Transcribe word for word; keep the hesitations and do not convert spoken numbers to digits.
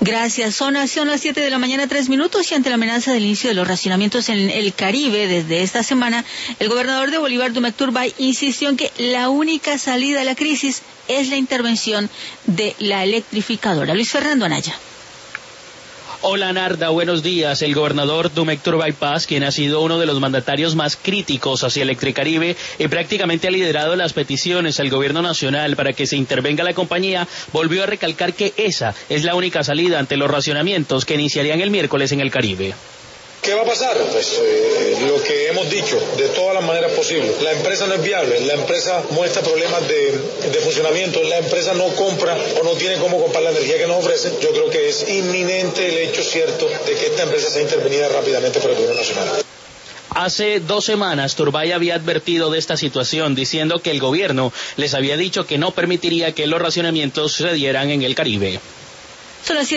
Gracias. Son, son las siete de la mañana, tres minutos, y ante la amenaza del inicio de los racionamientos en el Caribe desde esta semana, el gobernador de Bolívar, Dumek Turbay, insistió en que la única salida a la crisis es la intervención de la electrificadora. Luis Fernando Anaya. Hola Narda, buenos días. El gobernador Dumek Turbay Paz, quien ha sido uno de los mandatarios más críticos hacia Electricaribe y prácticamente ha liderado las peticiones al gobierno nacional para que se intervenga la compañía, volvió a recalcar que esa es la única salida ante los racionamientos que iniciarían el miércoles en el Caribe. ¿Qué va a pasar? Pues eh, lo que hemos dicho de todas las maneras posibles. La empresa no es viable, la empresa muestra problemas de, de funcionamiento, la empresa no compra o no tiene cómo comprar la energía que nos ofrecen. Yo creo que es inminente el hecho cierto de que esta empresa sea intervenida rápidamente por el gobierno nacional. Hace dos semanas Turbay había advertido de esta situación, diciendo que el gobierno les había dicho que no permitiría que los racionamientos se dieran en el Caribe. Son las